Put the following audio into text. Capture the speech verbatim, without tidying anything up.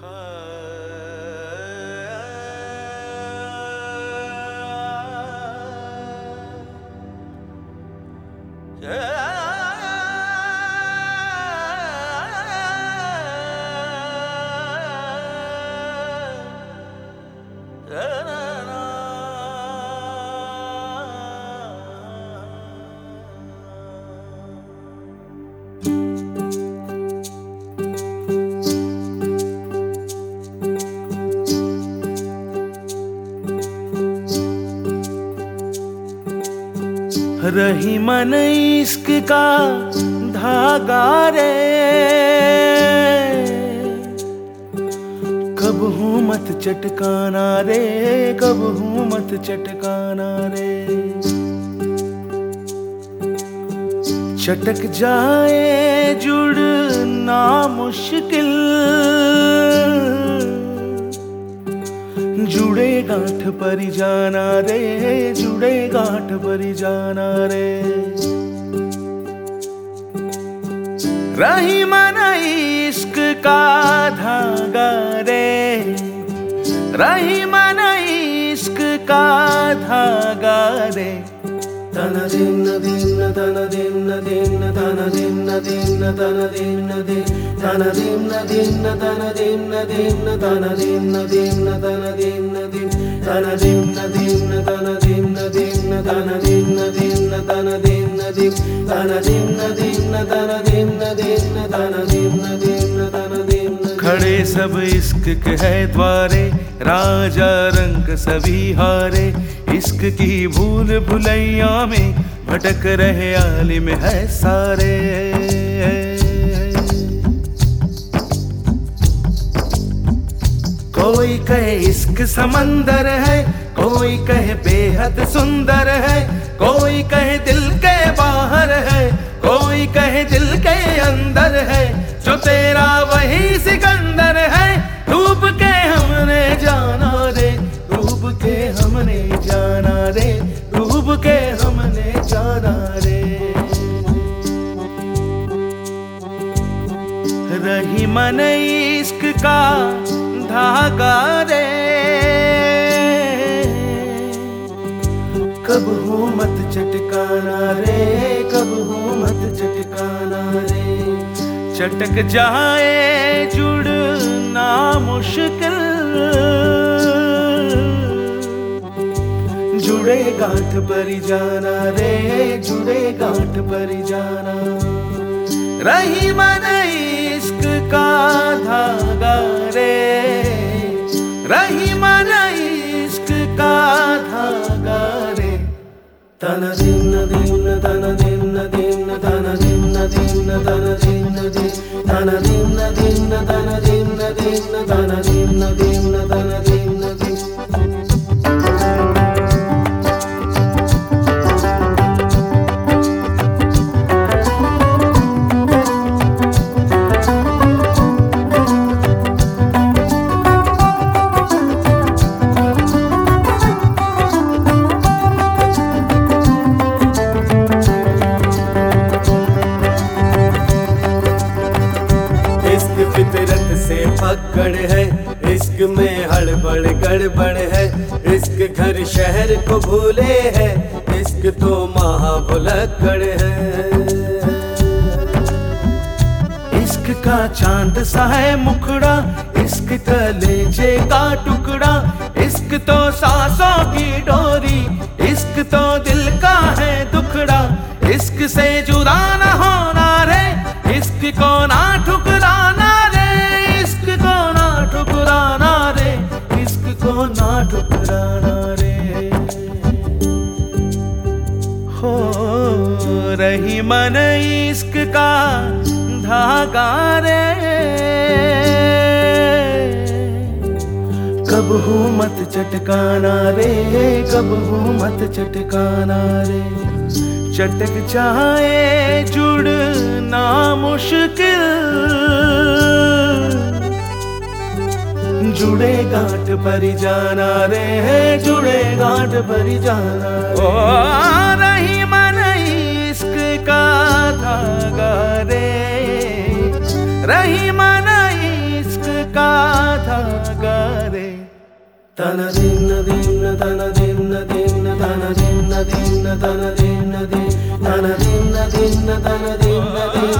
रही मन इश्क का धागा रे, कब हूँ मत चटकाना रे, कब हूँ मत चटकाना रे। चटक जाए जुड़ना मुश्किल, जुड़े गांठ पर जाना रे, जुड़े गांठ पर जाना रे। रही मन इश्क का धागा रे, रही मन इश्क का धागा रे। तन दिन दिन तन दिन दिन तन दिन दिन तन दिन दिन तन दिन दिन तन दिन दिन तन दिन दिन तन दिन दिन तन दिन दिन तन दिन दिन तन दिन दिन तन दिन दिन तन दिन दिन तन दिन दिन तन दिन दिन तन दिन। खड़े सब इश्क के है द्वारे, राजा रंग सभी हारे। इश्क की भूल भुलैया में भटक रहे आलिम है सारे। कोई कहे इश्क समंदर है, कोई कहे बेहद सुंदर है, कोई कहे दिल के बाहर है, कोई कहे दिल के अंदर है। जो तेरा वही सिकंदर है, डूब के हमने जाना रे, डूब के हमने जाना रे, डूब के हमने जाना रे। रही मन इश्क का धागा रे, कब हूँ मत चटकाना रे, कब हूँ मत चटकाना रे। चटक जाए जुड़ना मुश्किल, जुड़े गांठ पर जाना रे, जुड़े गांठ पर जाना। रही मन इश्क का धागा रे, रही मन इश्क का धागा रे। तन दिन दिन तन दिन दिन तन दिन दिन तन दिन दिन तन दिन दिन तन दिन दिन तन दिन दिन तन दिन दिन। फितरत से पकड़ है, इश्क में हड़बड़ गड़बड़ है। इश्क घर शहर को भूले है, इश्क तो महाभुलक्कड़ है। इश्क का चांद सा है मुखड़ा, इश्क कलेजे का टुकड़ा। इश्क तो सांसों की डोरी, इश्क तो दिल का है दुखड़ा। इश्क से जुदा न होना रे, इश्क को ना ठुकराना रे, इश्क को ना ठुकराना रे, इश्क को ना ठुकराना रे। हो रही मन इश्क का धागा रे, कब हूँ मत चटकाना रे, कब हूँ मत चटकाना रे। चटक जाए जुड़ना मुश्किल, जुड़े गांठ पर जाना रे, जुड़े गांठ पर जाना। ओ रही मन इश्क का धागा रे, रही मन इश्क का తన దిన్న దిన్న తన దిన్న దిన్న తన దిన్న దిన్న తన దిన్న దిన్న తన దిన్న దిన్న తన దిన్న దిన్న